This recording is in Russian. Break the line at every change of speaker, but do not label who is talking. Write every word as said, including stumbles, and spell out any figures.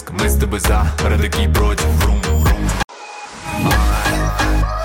Мы с тобой за, родаки против. Врум, врум. Alright.